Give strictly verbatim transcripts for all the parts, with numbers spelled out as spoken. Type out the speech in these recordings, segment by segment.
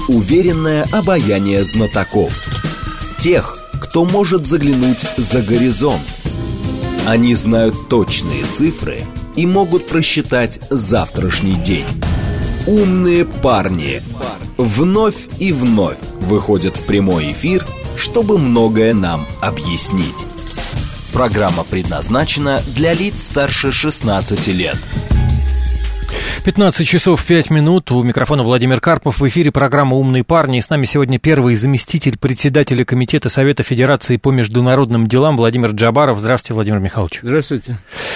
Уверенное обаяние знатоков. Тех, кто может заглянуть за горизонт. Они знают точные цифры и могут просчитать завтрашний день. Умные парни вновь и вновь выходят в прямой эфир, чтобы многое нам объяснить. Программа предназначена для лиц старше шестнадцати лет. пятнадцать часов пять минут. У микрофона Владимир Карпов. В эфире программа «Умные парни». И с нами сегодня первый заместитель председателя Комитета Совета Федерации по международным делам Владимир Джабаров. Здравствуйте, Владимир Михайлович. Здравствуйте.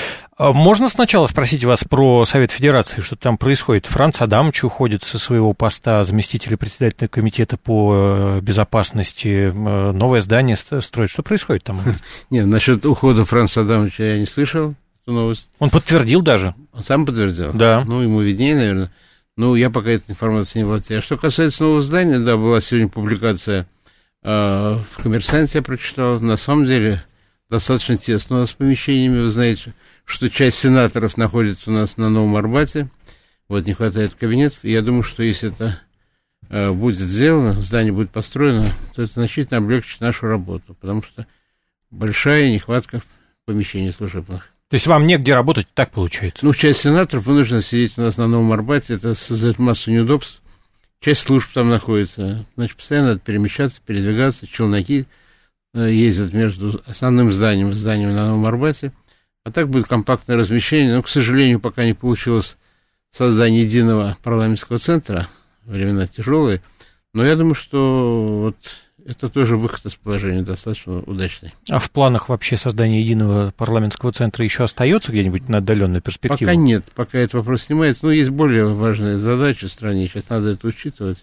Можно сначала спросить вас про Совет Федерации, что там происходит? Франц Адамович уходит со своего поста заместителя председателя Комитета по безопасности, новое здание строит. Что происходит там? Нет, насчет ухода Франца Адамовича я не слышал эту новость. Он подтвердил даже. Он сам подтвердил? Да. Ну, ему виднее, наверное. Ну, я пока этой информацией не владею. А что касается нового здания, да, была сегодня публикация э, в «Коммерсанте», я прочитал. На самом деле, достаточно тесно у нас с помещениями, вы знаете, что часть сенаторов находится у нас на Новом Арбате, вот не хватает кабинетов, и я думаю, что если это э, будет сделано, здание будет построено, то это значительно облегчит нашу работу, потому что большая нехватка помещений служебных. То есть вам негде работать, так получается? Ну, часть сенаторов вынуждена сидеть у нас на Новом Арбате, это создает массу неудобств, часть служб там находится, значит, постоянно надо перемещаться, передвигаться, челноки э, ездят между основным зданием и зданием на Новом Арбате. А так будет компактное размещение. Но, к сожалению, пока не получилось создание единого парламентского центра. Времена тяжелые. Но я думаю, что вот это тоже выход из положения достаточно удачный. А в планах вообще создания единого парламентского центра еще остается где-нибудь на отдаленную перспективу? Пока нет. Пока этот вопрос снимается. Но есть более важные задачи в стране. Сейчас надо это учитывать.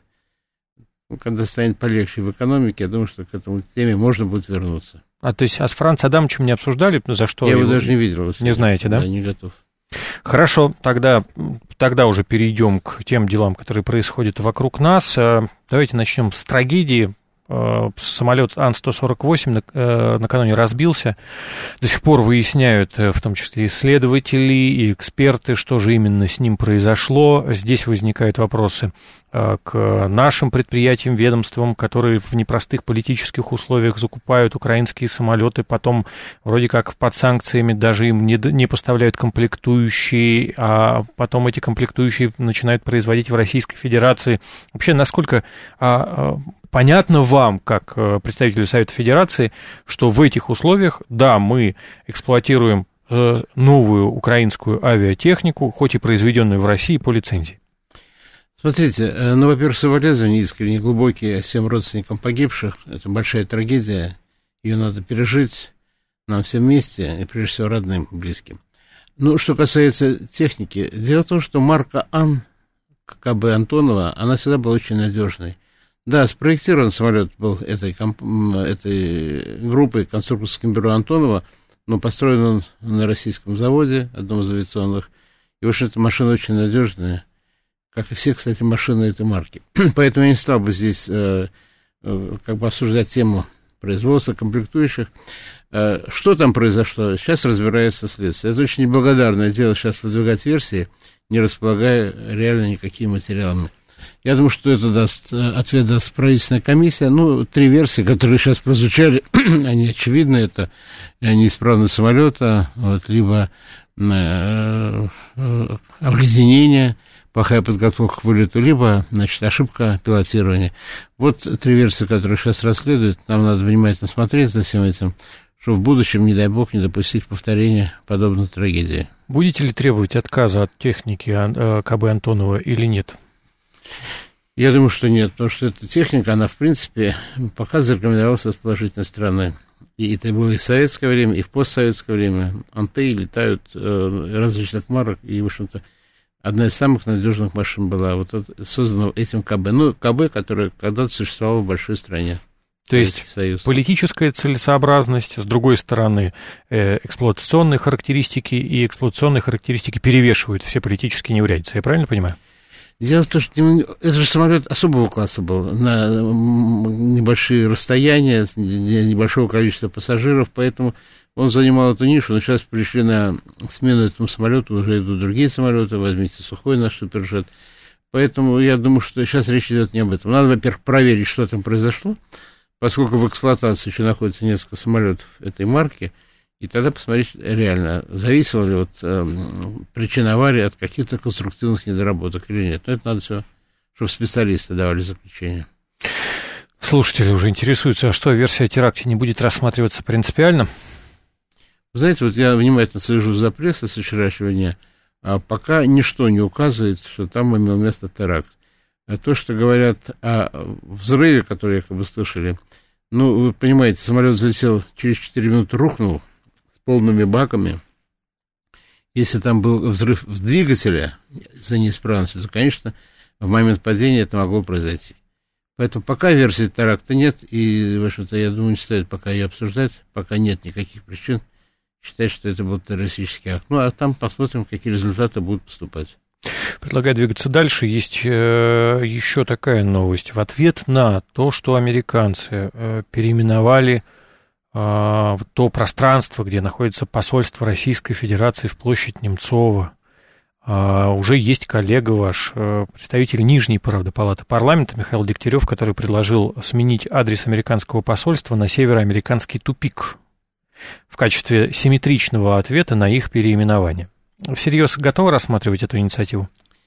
Ну, когда станет полегче в экономике, я думаю, что к этому теме можно будет вернуться. А то есть, а с Францем Адамовичем не обсуждали, за что? Я его даже не видел. Не знаете, да? Да, не готов. Хорошо, тогда, тогда уже перейдем к тем делам, которые происходят вокруг нас. Давайте начнем с трагедии. Самолет Ан сто сорок восемь накануне разбился. До сих пор выясняют, в том числе исследователи и эксперты, что же именно с ним произошло. Здесь возникают вопросы к нашим предприятиям, ведомствам, которые в непростых политических условиях закупают украинские самолеты, потом вроде как под санкциями даже им не, не поставляют комплектующие, а потом эти комплектующие начинают производить в Российской Федерации. Вообще, насколько а, понятно вам, как представителю Совета Федерации, что в этих условиях, да, мы эксплуатируем новую украинскую авиатехнику, хоть и произведенную в России по лицензии? Смотрите, ну, во-первых, соболезнования искренне глубокие всем родственникам погибших. Это большая трагедия, ее надо пережить нам всем вместе, и прежде всего родным, близким. Ну, что касается техники, дело в том, что марка Ан, КБ Антонова, она всегда была очень надежной. Да, спроектирован самолет был этой, этой группой, конструкторским бюро Антонова, но построен он на российском заводе, одном из авиационных, и, в общем, эта машина очень надежная. Как и все, кстати, машины этой марки. Поэтому я не стал бы здесь э, э, как бы обсуждать тему производства, комплектующих. Э, что там произошло? Сейчас разбирается следствие. Это очень неблагодарное дело сейчас выдвигать версии, не располагая реально никакими материалами. Я думаю, что это даст, ответ даст правительственная комиссия. Ну, три версии, которые сейчас прозвучали, они очевидны. Это неисправность самолета, вот, либо э, э, обледенение, плохая подготовка к вылету, либо, значит, ошибка пилотирования. Вот три версии, которые сейчас расследуют. Нам надо внимательно смотреть за всем этим, чтобы в будущем, не дай бог, не допустить повторения подобной трагедии. Будете ли требовать отказа от техники КБ Антонова или нет? Я думаю, что нет, потому что эта техника, она, в принципе, пока зарекомендовалась с положительной стороны. И это было и в советское время, и в постсоветское время. Анты летают э, различных марок, и, в общем-то, одна из самых надежных машин была вот создана этим КБ. Ну, КБ, которое когда-то существовало в большой стране. То есть Союз. Политическая целесообразность, с другой стороны, э, эксплуатационные характеристики, и эксплуатационные характеристики перевешивают все политические неурядицы. Я правильно понимаю? Дело в том, что это же самолет особого класса был, на небольшие расстояния, небольшого количества пассажиров, поэтому он занимал эту нишу, но сейчас пришли на смену этому самолету, уже идут другие самолеты, возьмите Сухой наш Суперджет. Поэтому я думаю, что сейчас речь идет не об этом. Надо, во-первых, проверить, что там произошло, поскольку в эксплуатации еще находится несколько самолетов этой марки, и тогда посмотреть реально, зависела ли вот, э, причина аварии от каких-то конструктивных недоработок или нет. Но это надо все, чтобы специалисты давали заключение. Слушатели уже интересуются, а что, версия о теракте не будет рассматриваться принципиально? Вы знаете, вот я внимательно слежу за прессой со вчерашнего дня, а пока ничто не указывает, что там имел место теракт. А то, что говорят о взрыве, который якобы слышали, ну, вы понимаете, самолет взлетел, через четыре минуты рухнул с полными баками. Если там был взрыв в двигателе за неисправностью, то, конечно, в момент падения это могло произойти. Поэтому пока версии теракта нет, и, в общем-то, я думаю, не стоит пока ее обсуждать, пока нет никаких причин считать, что это был террористический акт. Ну, а там посмотрим, какие результаты будут поступать. Предлагаю двигаться дальше. Есть э, еще такая новость. В ответ на то, что американцы э, переименовали э, то пространство, где находится посольство Российской Федерации в площадь Немцова, э, уже есть коллега ваш, э, представитель Нижней, правда, палаты парламента Михаил Дегтярев, который предложил сменить адрес американского посольства на североамериканский тупик в качестве симметричного ответа на их переименование. Всерьез готовы рассматривать эту инициативу?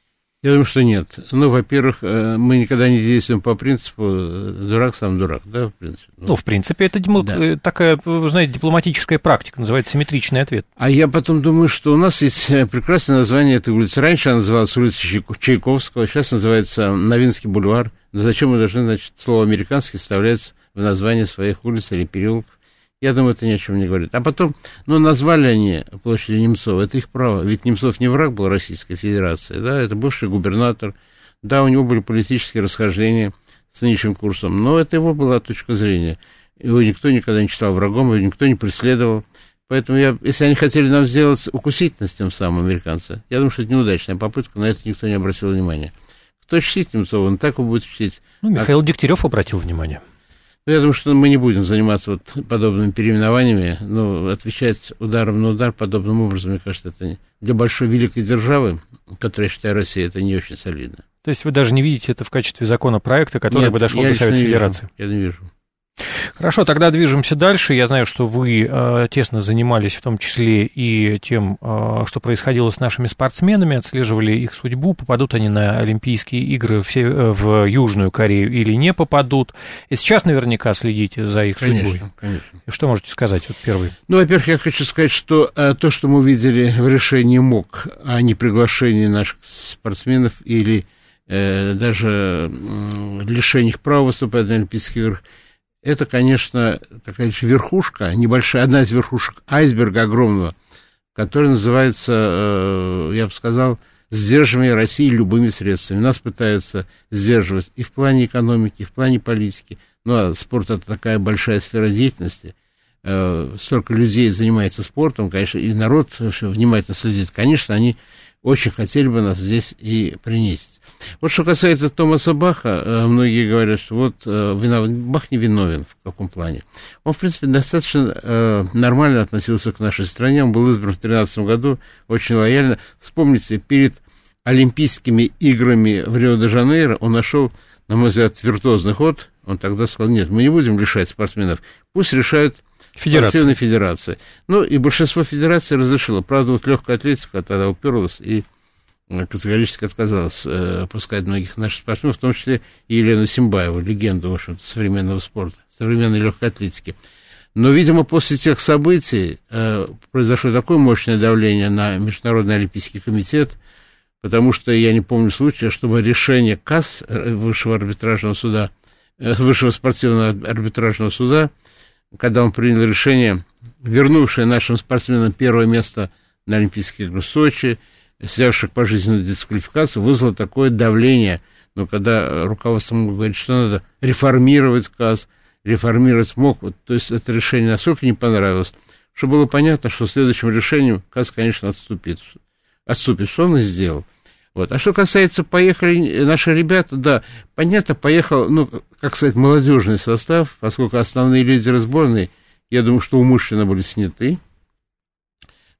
Я думаю, что нет. Ну, во-первых, мы никогда не действуем по принципу «дурак сам дурак», да, в принципе. Ну, ну в принципе, это дему... да. такая, вы знаете, дипломатическая практика, называется симметричный ответ. А я потом думаю, что у нас есть прекрасное название этой улицы. Раньше она называлась улица Чайковского, сейчас называется Новинский бульвар. Но зачем мы должны, значит, слово «американский» вставлять в название своих улиц или переулков? Я думаю, это ни о чем не говорит. А потом, ну, назвали они площадь Немцова, это их право. Ведь Немцов не враг был Российской Федерации, да, это бывший губернатор. Да, у него были политические расхождения с нынешним курсом, но это его была точка зрения. Его никто никогда не считал врагом, его никто не преследовал. Поэтому, я, если они хотели нам сделать укусительность тем самым, американцы, я думаю, что это неудачная попытка, на это никто не обратил внимания. Кто чтит Немцова, он так его будет чтить. Ну, Михаил а... Дегтярев обратил внимание. Я думаю, что мы не будем заниматься вот подобными переименованиями, но отвечать ударом на удар подобным образом, мне кажется, это для большой великой державы, которая, я считаю, Россия, это не очень солидно. То есть вы даже не видите это в качестве законопроекта, который Нет, бы дошел до Совета Федерации? Я не вижу. Хорошо, тогда движемся дальше. Я знаю, что вы э, тесно занимались в том числе и тем, э, что происходило с нашими спортсменами, отслеживали их судьбу, попадут они на Олимпийские игры в, сев... в Южную Корею или не попадут. И сейчас наверняка следите за их конечно, судьбой. Конечно. И что можете сказать, вот первый? Ну, во-первых, я хочу сказать, что э, то, что мы видели в решении МОК о неприглашении наших спортсменов или э, даже э, лишении их права выступать на Олимпийских играх, это, конечно, такая верхушка, небольшая, одна из верхушек айсберга огромного, которая называется, я бы сказал, сдерживание России любыми средствами. Нас пытаются сдерживать и в плане экономики, и в плане политики. Ну, а спорт — это такая большая сфера деятельности. Столько людей занимается спортом, конечно, и народ внимательно следит. Конечно, они очень хотели бы нас здесь и принести. Вот что касается Томаса Баха, многие говорят, что вот виноват. Бах не виновен в каком плане. Он, в принципе, достаточно нормально относился к нашей стране. Он был избран в две тысячи тринадцатом году, очень лояльно. Вспомните, перед Олимпийскими играми в Рио-де-Жанейро он нашел, на мой взгляд, виртуозный ход. Он тогда сказал: нет, мы не будем лишать спортсменов, пусть решают спортивные федерации. Ну, и большинство федераций разрешило. Правда, вот легкая атлетика тогда уперлась и категорически отказалась э, пускать многих наших спортсменов, в том числе и Елену Симбаеву, легенду, в общем-то, современного спорта, современной легкой атлетики. Но, видимо, после тех событий э, произошло такое мощное давление на Международный Олимпийский комитет, потому что я не помню случая, чтобы решение КАС, Высшего арбитражного суда, э, Высшего спортивного арбитражного суда, когда он принял решение, вернувшее нашим спортсменам первое место на Олимпийских играх в Сочи, снявших пожизненную дисквалификацию, вызвало такое давление. Но когда руководство говорит, что надо реформировать КАС, реформировать МОК, вот, то есть это решение настолько не понравилось, что было понятно, что следующим решением КАС, конечно, отступит. Отступит, что он и сделал. Вот. А что касается, поехали наши ребята, да, понятно, поехал, ну, как сказать, молодежный состав, поскольку основные лидеры сборной, я думаю, что умышленно были сняты.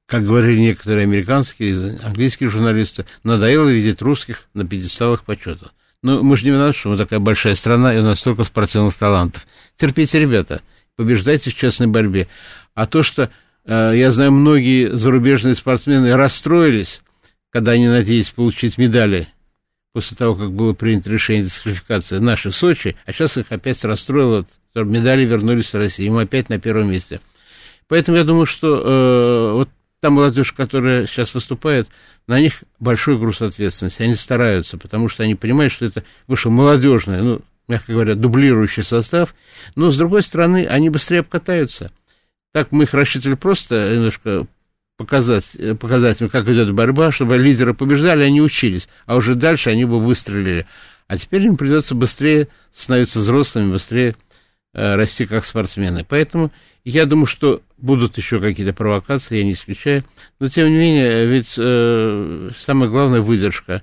как говорили некоторые американские, английские журналисты, надоело видеть русских на пьедесталах почета. Ну, мы же не виноваты, что мы такая большая страна, и у нас столько спортивных талантов. Терпите, ребята, побеждайте в честной борьбе. А то, что, э, я знаю, многие зарубежные спортсмены расстроились, когда они надеялись получить медали после того, как было принято решение дисквалификации нашей Сочи, а сейчас их опять расстроило, медали вернулись в Россию, и мы опять на первом месте. Поэтому я думаю, что э, вот та молодежь, которая сейчас выступает, на них большой груз ответственности. Они стараются, потому что они понимают, что это вышел молодежный, ну, мягко говоря, дублирующий состав, но, с другой стороны, они быстрее обкатаются. Так мы их рассчитывали просто немножко показать, показать им, как идет борьба, чтобы лидеры побеждали, они учились, а уже дальше они бы выстрелили. А теперь им придется быстрее становиться взрослыми, быстрее э, расти как спортсмены. Поэтому я думаю, что будут еще какие-то провокации, я не исключаю. Но, тем не менее, ведь э, самое главное — выдержка.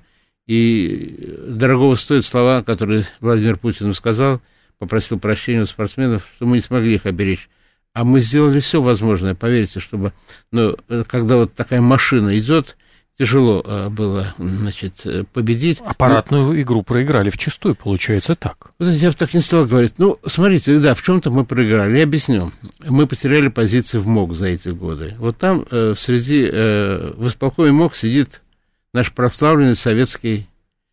И дорогого стоят слова, которые Владимир Путин сказал, попросил прощения у спортсменов, что мы не смогли их оберечь. А мы сделали все возможное, поверьте, чтобы, ну, когда вот такая машина идет, тяжело было, значит, победить. Аппаратную но... игру проиграли вчистую, получается так. Вот я бы так не стал говорить. Ну, смотрите, да, в чем-то мы проиграли. Я объясню. Мы потеряли позиции в МОК за эти годы. Вот там э, в среди, э, в исполкоме МОК сидит наш прославленный советский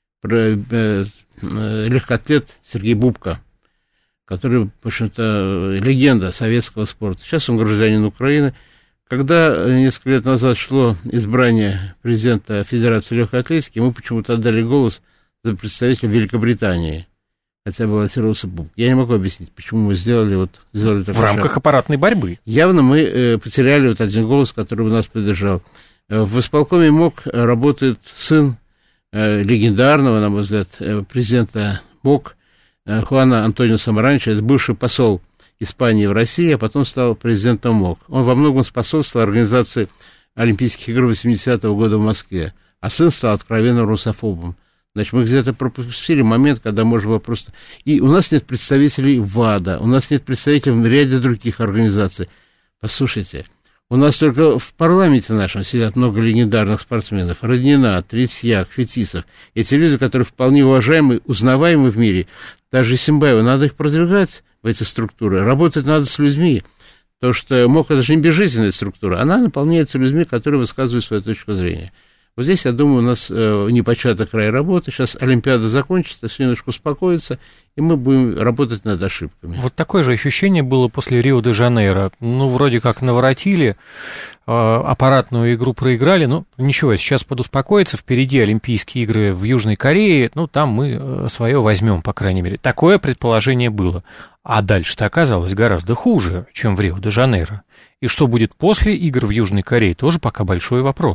э, э, легкоатлет Сергей Бубка, который, в общем-то, легенда советского спорта. Сейчас он гражданин Украины. Когда несколько лет назад шло избрание президента Федерации легкой атлетики, мы почему-то отдали голос за представителя Великобритании, хотя баллотировался Бубка. Я не могу объяснить, почему мы сделали вот сделали такой в рамках шаг. Аппаратной борьбы. Явно мы э, потеряли вот один голос, который у нас поддержал. В исполкоме МОК работает сын э, легендарного, на мой взгляд, э, президента МОК Хуана Антонио Самаранчо, это бывший посол Испании в России, а потом стал президентом МОК. Он во многом способствовал организации Олимпийских игр восьмидесятого года в Москве, а сын стал откровенным русофобом. Значит, мы где-то пропустили момент, когда можно было просто... И у нас нет представителей ВАДА, у нас нет представителей в ряде других организаций. Послушайте, у нас только в парламенте нашем сидят много легендарных спортсменов. Роднина, Третьяк, Фетисов. Эти люди, которые вполне уважаемы, узнаваемы в мире. Даже Симбаева, надо их продвигать в эти структуры. Работать надо с людьми. Потому что МОК — это же не безжизненная структура. Она наполняется людьми, которые высказывают свою точку зрения. Вот здесь, я думаю, у нас э, непочатый край работы. Сейчас Олимпиада закончится, все немножко успокоится, и мы будем работать над ошибками. Вот такое же ощущение было после Рио-де-Жанейро. Ну, вроде как наворотили, э, аппаратную игру проиграли, но ничего, сейчас подуспокоится. Впереди Олимпийские игры в Южной Корее, ну, там мы э, свое возьмем, по крайней мере. Такое предположение было. А дальше-то оказалось гораздо хуже, чем в Рио-де-Жанейро. И что будет после игр в Южной Корее, тоже пока большой вопрос.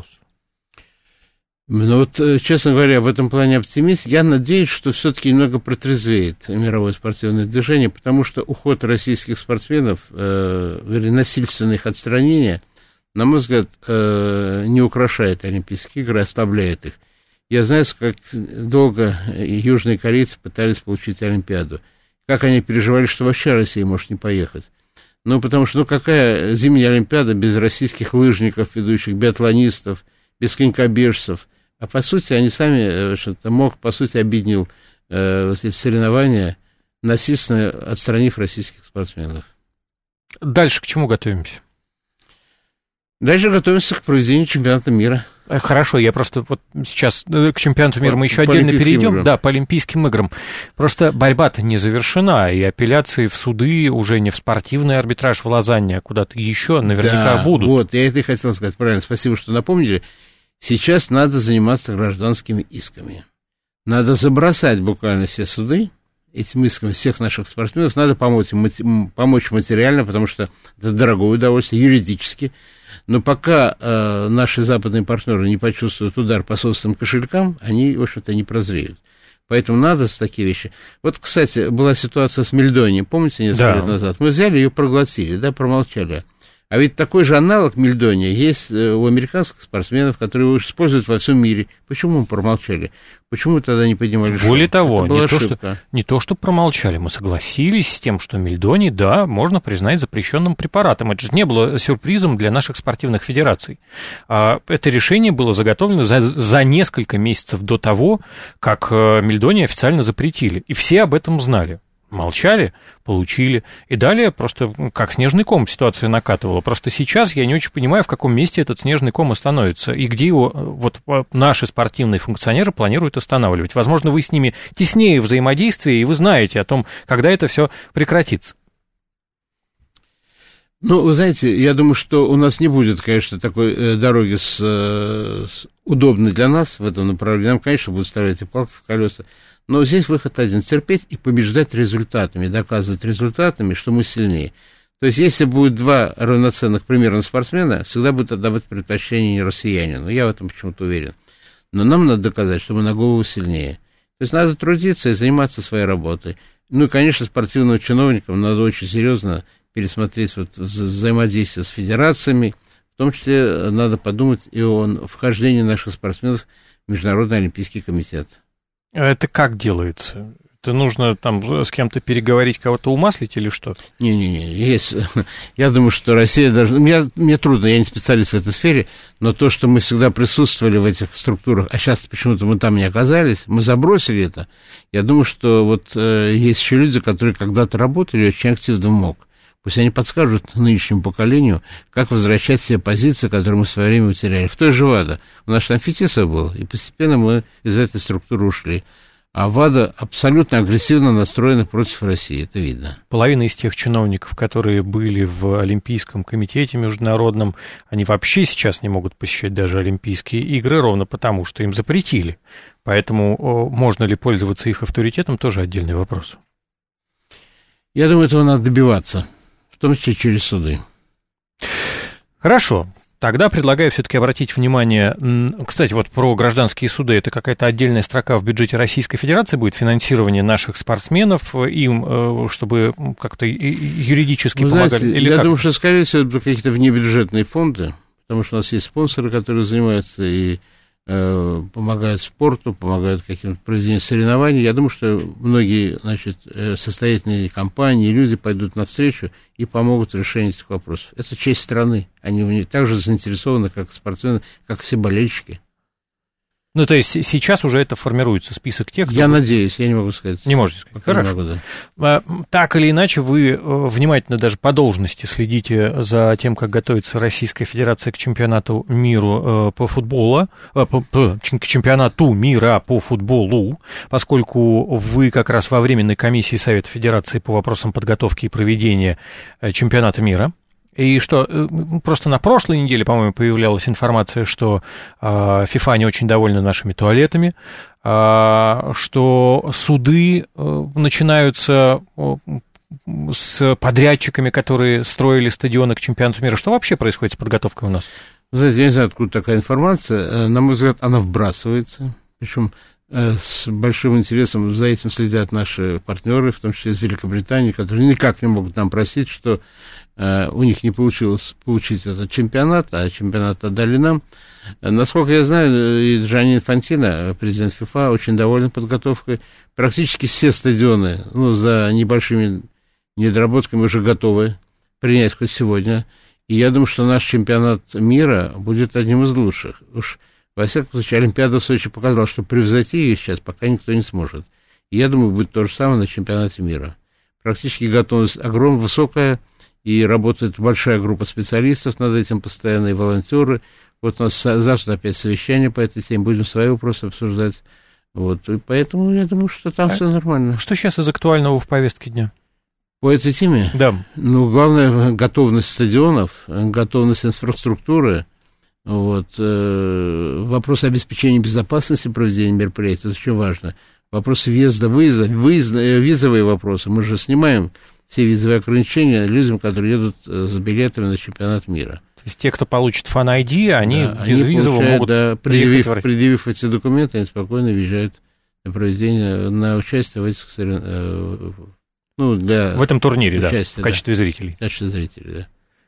Ну вот, честно говоря, в этом плане оптимист. Я надеюсь, что все-таки немного протрезвеет мировое спортивное движение, потому что уход российских спортсменов, э, вернее, насильственное их отстранение, на мой взгляд, э, не украшает Олимпийские игры, ослабляет их. Я знаю, как долго южные корейцы пытались получить Олимпиаду, как они переживали, что вообще Россия может не поехать. Ну, потому что, ну, какая зимняя Олимпиада без российских лыжников, ведущих биатлонистов, без конькобежцев. А по сути, они сами, что-то МОК, по сути, объединил э, вот эти соревнования, насильственно отстранив российских спортсменов. Дальше к чему готовимся? Дальше готовимся к проведению чемпионата мира. Хорошо, я просто вот сейчас к чемпионату мира по, мы еще отдельно перейдем. Играм. Да, по Олимпийским играм. Просто борьба-то не завершена, и апелляции в суды уже не в спортивный арбитраж в Лозанне, а куда-то еще наверняка да, будут. Вот, я это и хотел сказать, правильно, спасибо, что напомнили. Сейчас надо заниматься гражданскими исками. Надо забросать буквально все суды этими исками всех наших спортсменов. Надо помочь, помочь материально, потому что это дорогое удовольствие, юридически. Но пока э, наши западные партнеры не почувствуют удар по собственным кошелькам, они, в общем-то, не прозреют. Поэтому надо такие вещи. Вот, кстати, была ситуация с Мельдонией, помните, несколько да. лет назад? Мы взяли ее, проглотили, да, промолчали. А ведь такой же аналог мельдония есть у американских спортсменов, которые его используют во всем мире. Почему мы промолчали? Почему тогда не поднимали шум? Более того, не то, что, не то, что промолчали, мы согласились с тем, что мельдоний, да, можно признать запрещенным препаратом. Это же не было сюрпризом для наших спортивных федераций. Это решение было заготовлено за, за несколько месяцев до того, как мельдоний официально запретили. И все об этом знали. Молчали, получили. И далее просто как снежный ком ситуация накатывала. Просто сейчас я не очень понимаю, в каком месте этот снежный ком остановится и где его вот наши спортивные функционеры планируют останавливать. Возможно, вы с ними теснее взаимодействие, и вы знаете о том, когда это все прекратится. Ну, вы знаете, я думаю, что у нас не будет, конечно, такой э, дороги с, э, с удобной для нас в этом направлении. Нам, конечно, будут ставить и палки в колеса. Но здесь выход один – терпеть и побеждать результатами, доказывать результатами, что мы сильнее. То есть, если будет два равноценных примерно спортсмена, всегда будет отдавать предпочтение не россиянину. Я в этом почему-то уверен. Но нам надо доказать, что мы на голову сильнее. То есть, надо трудиться и заниматься своей работой. Ну и, конечно, спортивным чиновникам надо очень серьезно пересмотреть вот взаимодействие с федерациями. В том числе надо подумать и о вхождении наших спортсменов в Международный олимпийский комитет. Это как делается? Это нужно там с кем-то переговорить, кого-то умаслить или что? Не-не-не, есть. Я думаю, что Россия должна... Мне, мне трудно, я не специалист в этой сфере, но то, что мы всегда присутствовали в этих структурах, а сейчас почему-то мы там не оказались, мы забросили это, я думаю, что вот э, есть еще люди, которые когда-то работали очень активно в МОК. Пусть они подскажут нынешнему поколению, как возвращать все позиции, которые мы в свое время утеряли. В той же ВАДА у нас там Фетисов был, и постепенно мы из этой структуры ушли. А ВАДА абсолютно агрессивно настроена против России, это видно. Половина из тех чиновников, которые были в Олимпийском комитете международном, они вообще сейчас не могут посещать даже Олимпийские игры, ровно потому, что им запретили. Поэтому можно ли пользоваться их авторитетом, тоже отдельный вопрос. Я думаю, этого надо добиваться. В том числе через суды. Хорошо. Тогда предлагаю все-таки обратить внимание... Кстати, вот про гражданские суды. Это какая-то отдельная строка в бюджете Российской Федерации будет, финансирование наших спортсменов, им, чтобы как-то юридически Вы помогали? Знаете, Или я как? думаю, что, скорее всего, это какие-то внебюджетные фонды, потому что у нас есть спонсоры, которые занимаются и э, помогают спорту, помогают каким-то проведению соревнований. Я думаю, что многие, значит, состоятельные компании, люди пойдут навстречу и помогут в решении этих вопросов. Это честь страны. Они в ней так же заинтересованы, как спортсмены, как все болельщики. Ну, то есть сейчас уже это формируется, список тех, кто... Я надеюсь, я не могу сказать. Не можете сказать. Пока Хорошо. Не могу, да. Так или иначе, вы внимательно даже по должности следите за тем, как готовится Российская Федерация к чемпионату мира по футболу, к чемпионату мира по футболу, поскольку вы как раз во Временной комиссии Совета Федерации по вопросам подготовки и проведения чемпионата мира. И что, просто на прошлой неделе, по-моему, появлялась информация, что ФИФА не очень довольна нашими туалетами, что суды начинаются с подрядчиками, которые строили стадионы к чемпионату мира. Что вообще происходит с подготовкой у нас? Вы знаете, я не знаю, откуда такая информация. На мой взгляд, она вбрасывается, причем с большим интересом за этим следят наши партнеры, в том числе из Великобритании, которые никак не могут нам просить, что э, у них не получилось получить этот чемпионат, а чемпионат отдали нам. Насколько я знаю, и Джанни Инфантино, президент ФИФА, очень доволен подготовкой. Практически все стадионы, ну, за небольшими недоработками уже готовы принять хоть сегодня. И я думаю, что наш чемпионат мира будет одним из лучших. Уж во всяком случае, Олимпиада в Сочи показала, что превзойти ее сейчас пока никто не сможет. И я думаю, будет то же самое на чемпионате мира. Практически готовность огромная, высокая, и работает большая группа специалистов над этим постоянно, и волонтеры. Вот у нас завтра опять совещание по этой теме, будем свои вопросы обсуждать. Вот, и поэтому я думаю, что там а все нормально. Что сейчас из актуального в повестке дня? По этой теме? Да. Ну, главное, готовность стадионов, готовность инфраструктуры. Вот, э, вопрос обеспечения безопасности проведения мероприятий, это очень важно. Вопрос въезда, выезда, выезда, визовые вопросы. Мы же снимаем все визовые ограничения людям, которые едут с билетами на чемпионат мира. То есть те, кто получит фан-ай ди, они да, безвизово они могут... Да, предъявив, предъявив эти документы, они спокойно въезжают на проведение, на участие в этих соревнованиях. Ну, для в этом турнире, участия, да, в качестве да, зрителей. В качестве зрителей, да.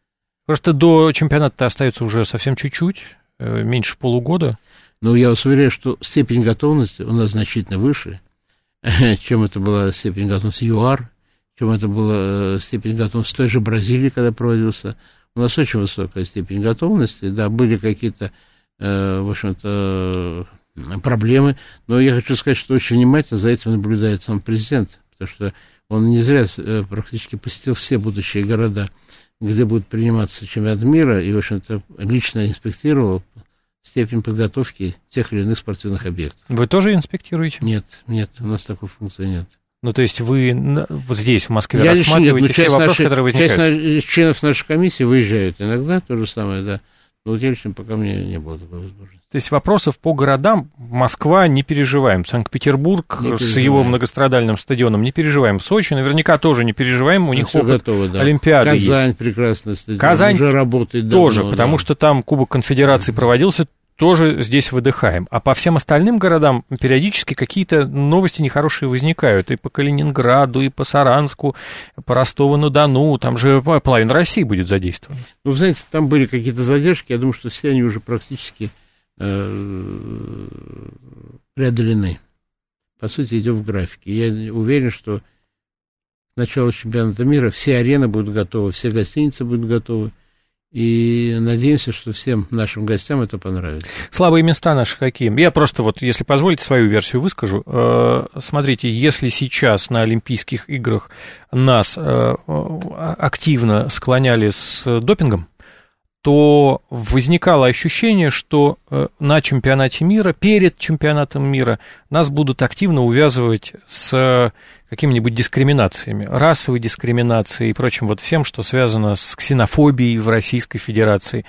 Просто до чемпионата остается уже совсем чуть-чуть, меньше полугода. Но я вас уверяю, что степень готовности у нас значительно выше, чем это была степень готовности ЮАР, чем это была степень готовности той же Бразилии, когда проводился. У нас очень высокая степень готовности, да, были какие-то, э, в общем-то, проблемы, но я хочу сказать, что очень внимательно за этим наблюдает сам президент, потому что он не зря э, практически посетил все будущие города, где будет приниматься чемпионат мира, и, в общем-то, лично инспектировал степень подготовки тех или иных спортивных объектов. Вы тоже инспектируете? Нет, нет, у нас такой функции нет. Ну, то есть вы вот здесь, в Москве, я рассматриваете нет, все вопросы, нашей, которые возникают? Часть членов нашей комиссии выезжают иногда, то же самое, да. Но вот я лично пока мне не было такой возможности. То есть вопросов по городам Москва не переживаем, Санкт-Петербург не с его многострадальным стадионом не переживаем, Сочи наверняка тоже не переживаем, у них опыт готово, да. Олимпиады есть. Казань прекрасный стадион, Казань уже работает тоже, давно, потому да. что там Кубок Конфедерации проводился, тоже здесь выдыхаем. А по всем остальным городам периодически какие-то новости нехорошие возникают. И по Калининграду, и по Саранску, по Ростову-на-Дону. Там же половина России будет задействована. Ну, вы знаете, там были какие-то задержки. Я думаю, что все они уже практически э, преодолены. По сути, идем в графике. Я уверен, что к началу чемпионата мира все арены будут готовы, все гостиницы будут готовы. И надеемся, что всем нашим гостям это понравится. Слабые места наших какие? Я просто вот, если позволите, свою версию выскажу. Смотрите, если сейчас на Олимпийских играх нас активно склоняли с допингом, то возникало ощущение, что на чемпионате мира, перед чемпионатом мира, нас будут активно увязывать с какими-нибудь дискриминациями, расовой дискриминацией и прочим вот всем, что связано с ксенофобией в Российской Федерации.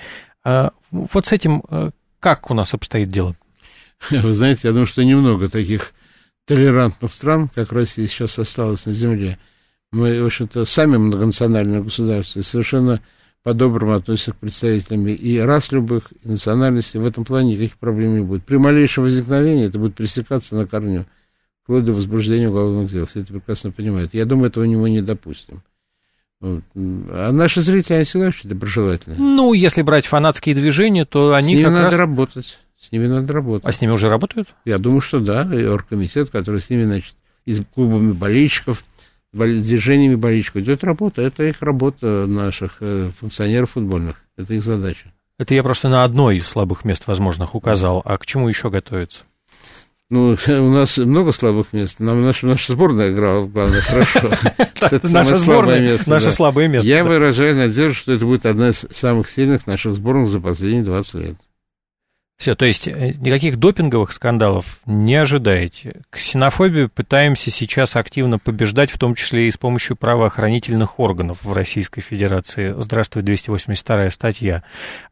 Вот с этим как у нас обстоит дело? Вы знаете, я думаю, что немного таких толерантных стран, как Россия сейчас осталась на земле. Мы, в общем-то, сами многонациональное государство и совершенно по-доброму относятся к представителям и рас любых, и национальностей. В этом плане никаких проблем не будет. При малейшем возникновении это будет пресекаться на корню, вплоть до возбуждения уголовных дел. Все это прекрасно понимают. Я думаю, этого мы не допустим. Вот. А наши зрители, они всегда очень доброжелательны. Ну, если брать фанатские движения, то они с ними как надо раз... работать. С ними надо работать. А с ними уже работают? Я думаю, что да. И оргкомитет, который с ними, значит, и с клубами болельщиков, движениями болельщиков идет работа. Это их работа, наших функционеров футбольных. Это их задача. Это я просто на одно из слабых мест возможных указал. А к чему еще готовиться? Ну, у нас много слабых мест. Нам наша, наша сборная играла, главное, хорошо. Это наша сборная, место, наше да. слабое место. Я да. выражаю надежду, что это будет одна из самых сильных наших сборных за последние двадцать лет. Все, то есть никаких допинговых скандалов не ожидаете. Ксенофобию пытаемся сейчас активно побеждать, в том числе и с помощью правоохранительных органов в Российской Федерации. Здравствуй, двести восемьдесят вторая статья.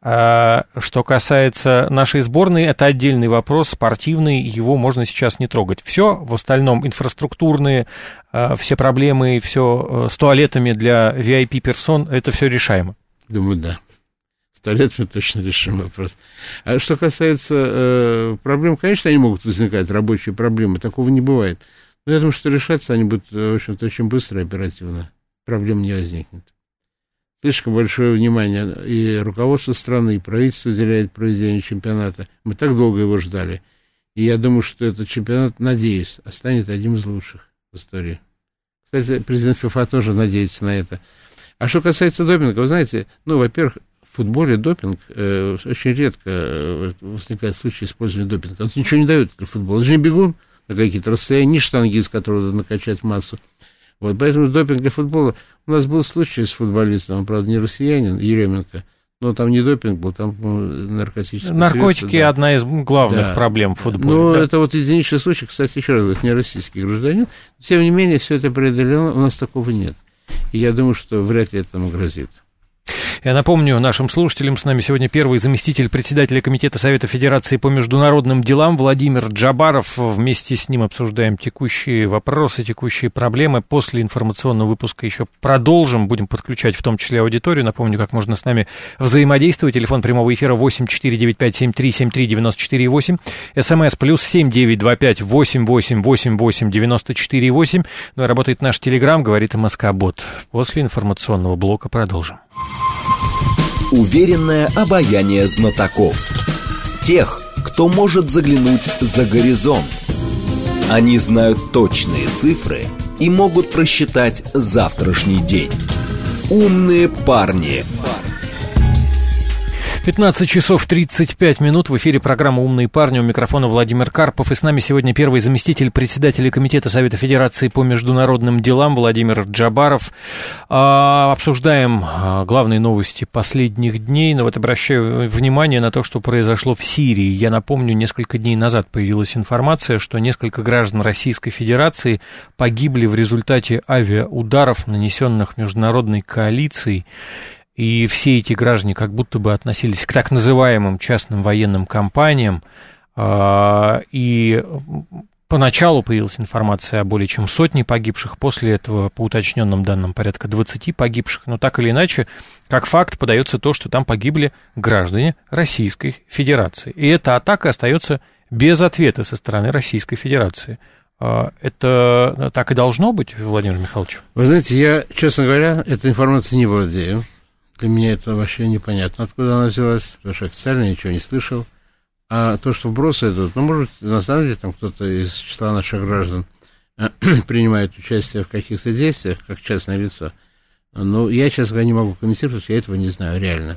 А что касается нашей сборной, это отдельный вопрос, спортивный, его можно сейчас не трогать. Все, в остальном инфраструктурные, все проблемы, все с туалетами для ви ай пи-персон, это все решаемо. Думаю, да. Сто лет мы точно решим вопрос. А что касается э, проблем, конечно, они могут возникать, рабочие проблемы, такого не бывает. Но я думаю, что решаться они будут, в общем-то, очень быстро и оперативно. Проблем не возникнет. Слишком большое внимание и руководство страны, и правительство уделяет проведению чемпионата. Мы так долго его ждали. И я думаю, что этот чемпионат, надеюсь, станет одним из лучших в истории. Кстати, президент ФИФА тоже надеется на это. А что касается допинга, вы знаете, ну, во-первых, в футболе допинг, э, очень редко э, возникает случай использования допинга. Он ничего не дает для футбола. Это же не бегун на какие-то расстояния, ни штанги, из которого надо накачать массу. Вот, поэтому допинг для футбола... У нас был случай с футболистом, он, правда, не россиянин, Еременко, но там не допинг был, там наркотические Наркотики средства, да. Одна из главных да. проблем в футболе. Ну, да. это вот единичный случай, кстати, еще раз, это не российский гражданин. Тем не менее, все это преодолено, у нас такого нет. И я думаю, что вряд ли этому грозит. Я напомню нашим слушателям, с нами сегодня первый заместитель председателя Комитета Совета Федерации по международным делам Владимир Джабаров. Вместе с ним обсуждаем текущие вопросы, текущие проблемы. После информационного выпуска еще продолжим, будем подключать в том числе аудиторию. Напомню, как можно с нами взаимодействовать. Телефон прямого эфира восемь четыре девять пять семь три семь три девять четыре восемь. СМС плюс семь девять два пять восемь восемь восемь восемь девяносто четыре восемь. Ну и работает наш телеграм, говорит МСК-бот. После информационного блока продолжим. Уверенное обаяние знатоков. Тех, кто может заглянуть за горизонт. Они знают точные цифры и могут просчитать завтрашний день. Умные парни. пятнадцать часов тридцать пять минут. В эфире программа «Умные парни». У микрофона Владимир Карпов. И с нами сегодня первый заместитель председателя Комитета Совета Федерации по международным делам Владимир Джабаров. А, обсуждаем а, главные новости последних дней. Но вот обращаю внимание на то, что произошло в Сирии. Я напомню, несколько дней назад появилась информация, что несколько граждан Российской Федерации погибли в результате авиаударов, нанесенных международной коалицией. И все эти граждане как будто бы относились к так называемым частным военным компаниям. И поначалу появилась информация о более чем сотне погибших, после этого, по уточненным данным, порядка двадцати погибших. Но так или иначе, как факт, подается то, что там погибли граждане Российской Федерации. И эта атака остается без ответа со стороны Российской Федерации. Это так и должно быть, Владимир Михайлович? Вы знаете, я, честно говоря, этой информацией не владею. Для меня это вообще непонятно, откуда она взялась, потому что официально я ничего не слышал. А то, что вбросы идут, ну, может, на самом деле, там кто-то из числа наших граждан принимает участие в каких-то действиях, как частное лицо. Но я, честно говоря, не могу комментировать, потому что я этого не знаю реально.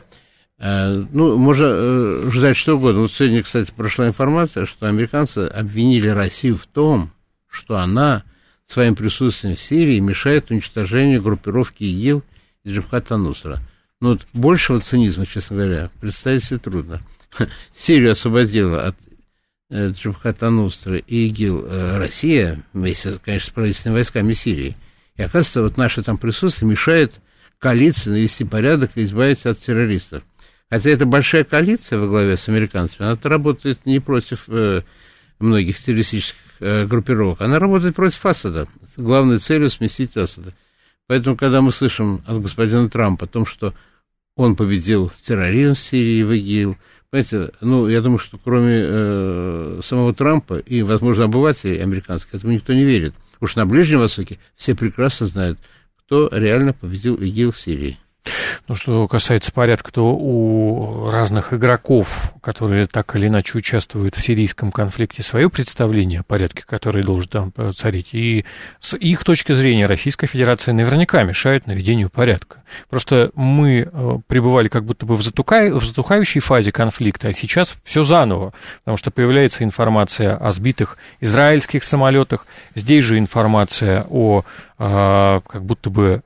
Ну, можно ждать что угодно. Вот сегодня, кстати, прошла информация, что американцы обвинили Россию в том, что она своим присутствием в Сирии мешает уничтожению группировки ИГИЛ и Джабхат ан-Нусра. Ну, вот большего цинизма, честно говоря, представить себе трудно. Сирию освободила от э, Джабхат ан-Нусра и ИГИЛ э, Россия, вместе, конечно, с правительственными войсками Сирии. И, оказывается, вот наше там присутствие мешает коалиции навести порядок и избавиться от террористов. Хотя это большая коалиция во главе с американцами, она работает не против э, многих террористических э, группировок, она работает против Асада. Главной целью сместить Асада. Поэтому, когда мы слышим от господина Трампа о том, что он победил терроризм в Сирии и в ИГИЛ, понимаете, ну, я думаю, что кроме э, самого Трампа и, возможно, обывателей американских, этому никто не верит. Потому что на Ближнем Востоке все прекрасно знают, кто реально победил ИГИЛ в Сирии. Ну, что касается порядка, то у разных игроков, которые так или иначе участвуют в сирийском конфликте, свое представление о порядке, который должен там царить. И с их точки зрения Российская Федерация наверняка мешает наведению порядка. Просто мы пребывали как будто бы в, затука... в затухающей фазе конфликта, а сейчас все заново, потому что появляется информация о сбитых израильских самолетах, здесь же информация о как будто бы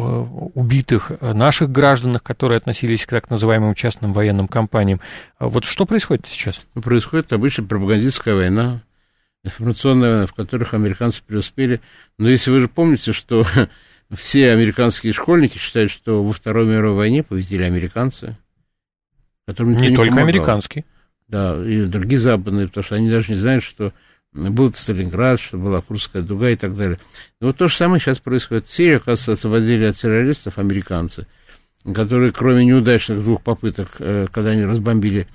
убитых наших гражданах, которые относились к так называемым частным военным компаниям. Вот что происходит сейчас? Происходит обычно пропагандистская война, информационная война, в которых американцы преуспели. Но если вы же помните, что все американские школьники считают, что во Второй мировой войне победили американцы. Которым не, не только помогал. Американские. Да, и другие западные, потому что они даже не знают, что был Сталинград, что была Курская дуга и так далее. И вот то же самое сейчас происходит. В Сирии, оказывается, освободили от террористов американцы, которые, кроме неудачных двух попыток, когда они разбомбили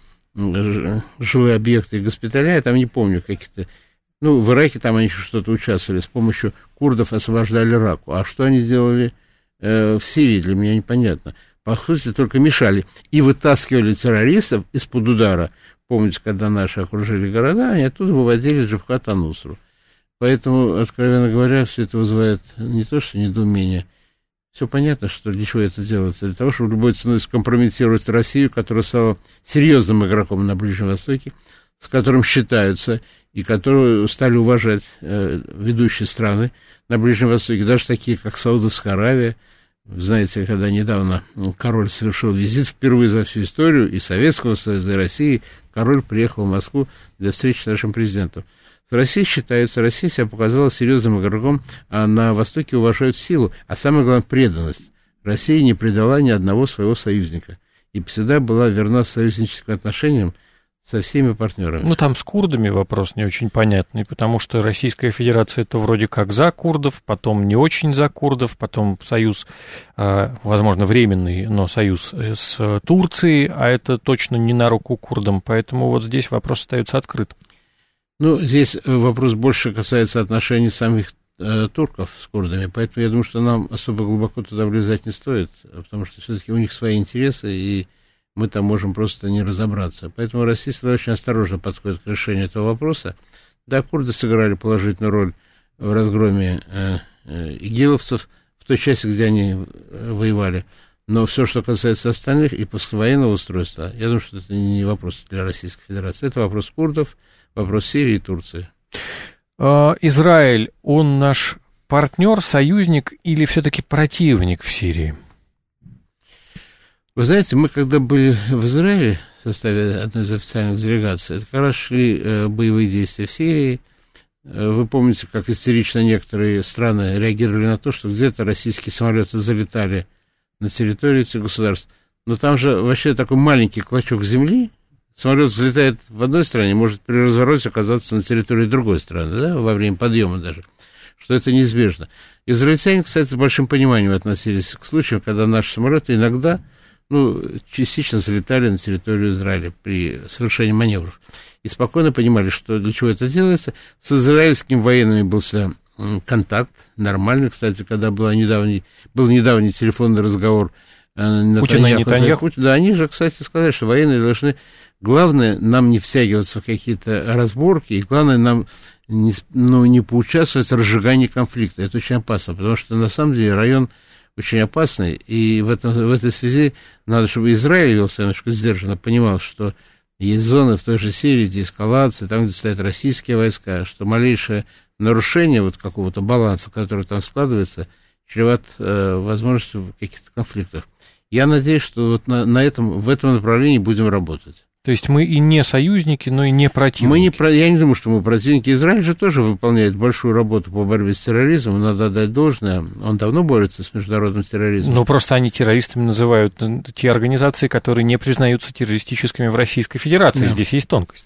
жилые объекты и госпиталя, я там не помню каких-то... Ну, в Ираке там они еще что-то участвовали, с помощью курдов освобождали Раку. А что они делали э, в Сирии, для меня непонятно. По сути, только мешали и вытаскивали террористов из-под удара. Помните, когда наши окружили города, они оттуда выводили Джабхат ан-Нусру. Поэтому, откровенно говоря, все это вызывает не то что недоумение. Все понятно, что для чего это делается. Для того, чтобы любой ценой скомпрометировать Россию, которая стала серьезным игроком на Ближнем Востоке, с которым считаются и которую стали уважать э, ведущие страны на Ближнем Востоке, даже такие, как Саудовская Аравия. Знаете, когда недавно король совершил визит впервые за всю историю и Советского Союза, и России, король приехал в Москву для встречи с нашим президентом. С Россией считается, Россия себя показала серьезным игроком, а на Востоке уважают силу, а самое главное, преданность. Россия не предала ни одного своего союзника и всегда была верна союзническим отношениям со всеми партнерами. Ну, там с курдами вопрос не очень понятный, потому что Российская Федерация то вроде как за курдов, потом не очень за курдов, потом союз, возможно, временный, но союз с Турцией, а это точно не на руку курдам, поэтому вот здесь вопрос остается открытым. Ну, здесь вопрос больше касается отношений самих э, турков с курдами, поэтому я думаю, что нам особо глубоко туда влезать не стоит, потому что все-таки у них свои интересы, и мы там можем просто не разобраться. Поэтому Россия всегда очень осторожно подходит к решению этого вопроса. Да, курды сыграли положительную роль в разгроме э, э, игиловцев в той части, где они воевали. Но все, что касается остальных и послевоенного устройства, я думаю, что это не вопрос для Российской Федерации. Это вопрос курдов, вопрос Сирии и Турции. Израиль, он наш партнер, союзник или все-таки противник в Сирии? Вы знаете, мы когда были в Израиле в составе одной из официальных делегаций, это как раз шли э, боевые действия в Сирии. Э, вы помните, как истерично некоторые страны реагировали на то, что где-то российские самолеты залетали на территорию этих государств. Но там же вообще такой маленький клочок земли. Самолет взлетает в одной стране, может при развороте оказаться на территории другой страны, да, во время подъема даже, что это неизбежно. Израильтяне, кстати, с большим пониманием относились к случаю, когда наши самолеты иногда, ну, частично залетали на территорию Израиля при совершении маневров. И спокойно понимали, что для чего это делается. С израильскими военными был всегда контакт, нормальный, кстати, когда был недавний, был недавний телефонный разговор Путина и Нетаньяху. Да, они же, кстати, сказали, что военные должны... Главное, нам не втягиваться в какие-то разборки, и главное, нам не, ну, не поучаствовать в разжигании конфликта. Это очень опасно, потому что, на самом деле, район очень опасный, и в, этом, в этой связи надо, чтобы Израиль вел себя немножко сдержанно, понимал, что есть зоны в той же Сирии, где эскалация, там, где стоят российские войска, что малейшее нарушение вот какого-то баланса, который там складывается, чреват э, возможностью каких-то конфликтов. Я надеюсь, что вот на, на этом, в этом направлении будем работать. То есть мы и не союзники, но и не противники. Мы не, я не думаю, что мы противники. Израиль же тоже выполняет большую работу по борьбе с терроризмом, надо отдать должное. Он давно борется с международным терроризмом. Но просто они террористами называют те организации, которые не признаются террористическими в Российской Федерации. Да. Здесь есть тонкость.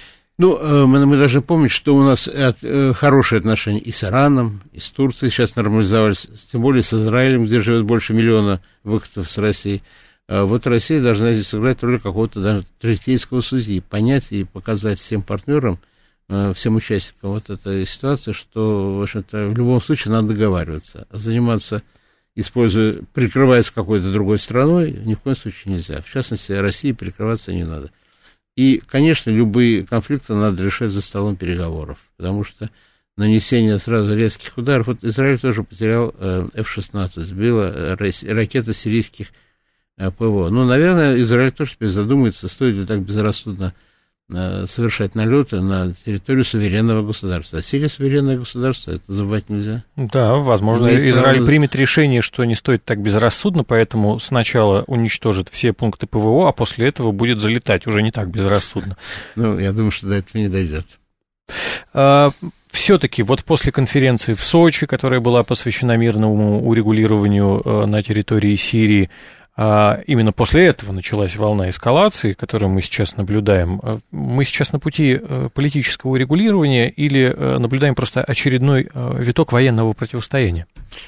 Ну, мы, мы должны помнить, что у нас хорошие отношения и с Ираном, и с Турцией сейчас нормализовались, тем более с Израилем, где живет больше миллиона выходцев с России. Вот Россия должна здесь сыграть роль какого-то даже третейского судьи, понять и показать всем партнерам, всем участникам вот этой ситуации, что, в общем-то, в любом случае надо договариваться. Заниматься, используя, прикрываясь какой-то другой страной, ни в коем случае нельзя. В частности, России прикрываться не надо. И, конечно, любые конфликты надо решать за столом переговоров, потому что нанесение сразу резких ударов... Вот Израиль тоже потерял эф шестнадцать, сбила ракеты сирийских ПВО. Ну, наверное, Израиль тоже теперь задумается, стоит ли так безрассудно э, совершать налеты на территорию суверенного государства. А Сирия суверенное государство, это забывать нельзя. Да, возможно, и Израиль право... примет решение, что не стоит так безрассудно, поэтому сначала уничтожит все пункты ПВО, а после этого будет залетать уже не так безрассудно. Ну, я думаю, что до этого не дойдет. Все-таки вот после конференции в Сочи, которая была посвящена мирному урегулированию на территории Сирии, именно после этого началась волна эскалации, которую мы сейчас наблюдаем. Мы сейчас на пути политического урегулирования или наблюдаем просто очередной виток военного противостояния?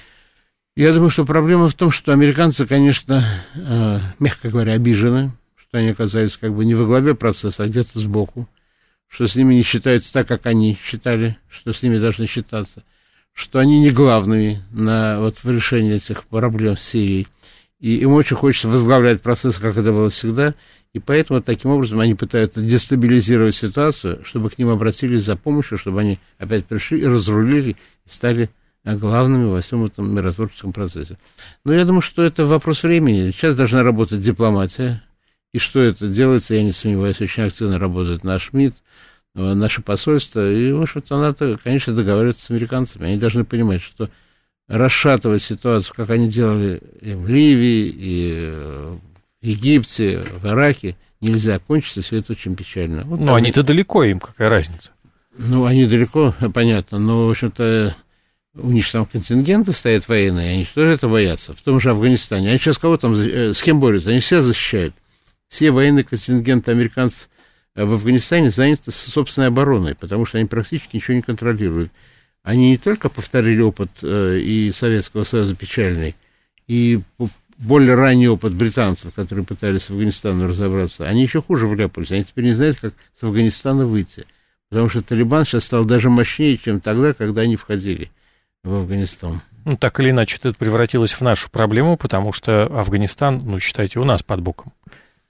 Я думаю, что проблема в том, что американцы, конечно, мягко говоря, обижены, что они оказались как бы не во главе процесса, а где-то сбоку, что с ними не считаются так, как они считали, что с ними должны считаться, что они не главными на, вот, в решении этих проблем с Сирией. И им очень хочется возглавлять процесс, как это было всегда, и поэтому таким образом они пытаются дестабилизировать ситуацию, чтобы к ним обратились за помощью, чтобы они опять пришли и разрулили, и стали главными во всем этом миротворческом процессе. Но я думаю, что это вопрос времени. Сейчас должна работать дипломатия, и что это делается, я не сомневаюсь, очень активно работает наш МИД, наше посольство, и, в общем-то, надо, конечно, договариваться с американцами. Они должны понимать, что расшатывать ситуацию, как они делали и в Ливии, и в Египте, в Ираке, нельзя. Кончится все это очень печально. Вот но они-то далеко, им какая разница? Ну, они далеко, понятно, но, в общем-то, у них там контингенты стоят военные, они тоже это боятся. В том же Афганистане. Они сейчас кого там, с кем борются? Они все защищают. Все военные контингенты американцев в Афганистане заняты собственной обороной, потому что они практически ничего не контролируют. Они не только повторили опыт э, и Советского Союза печальный, и более ранний опыт британцев, которые пытались с Афганистаном разобраться, они еще хуже вляпались. Они теперь не знают, как с Афганистана выйти. Потому что Талибан сейчас стал даже мощнее, чем тогда, когда они входили в Афганистан. Ну, так или иначе, это превратилось в нашу проблему, потому что Афганистан, ну, считайте, у нас под боком.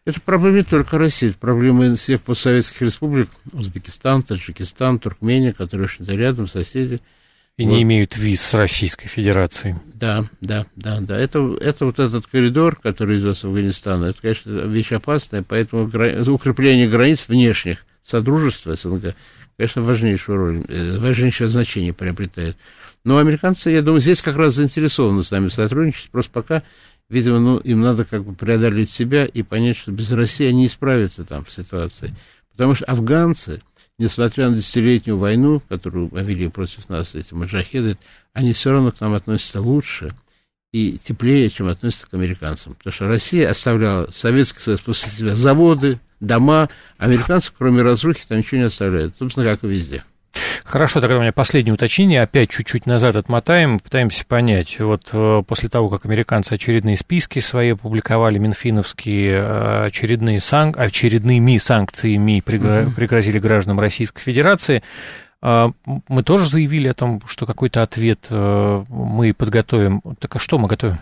Это проблема не только России, это проблема всех постсоветских республик, Узбекистан, Таджикистан, Туркмения, которые, в общем-то, рядом, соседи. И вот. Не имеют виз с Российской Федерацией. Да, да, да, да. Это, это вот этот коридор, который идет с Афганистана, это, конечно, вещь опасная, поэтому гра... укрепление границ внешних Содружества СНГ, конечно, важнейшую роль, важнейшее значение приобретает. Но американцы, я думаю, здесь как раз заинтересованы с нами сотрудничать, просто пока, видимо, ну, им надо как бы преодолеть себя и понять, что без России они не справятся там с ситуацией. Потому что афганцы, несмотря на десятилетнюю войну, которую вели против нас эти маджахеды, они все равно к нам относятся лучше и теплее, чем относятся к американцам. Потому что Россия оставляла, Советский Союз после себя заводы, дома, американцы, кроме разрухи, там ничего не оставляют. Собственно, как и везде. Хорошо, тогда у меня последнее уточнение. Опять чуть-чуть назад отмотаем, пытаемся понять. Вот после того, как американцы очередные списки свои опубликовали, минфиновские, очередные сан... очередными санкциями пригрозили гражданам Российской Федерации, мы тоже заявили о том, что какой-то ответ мы подготовим. Так а что мы готовим?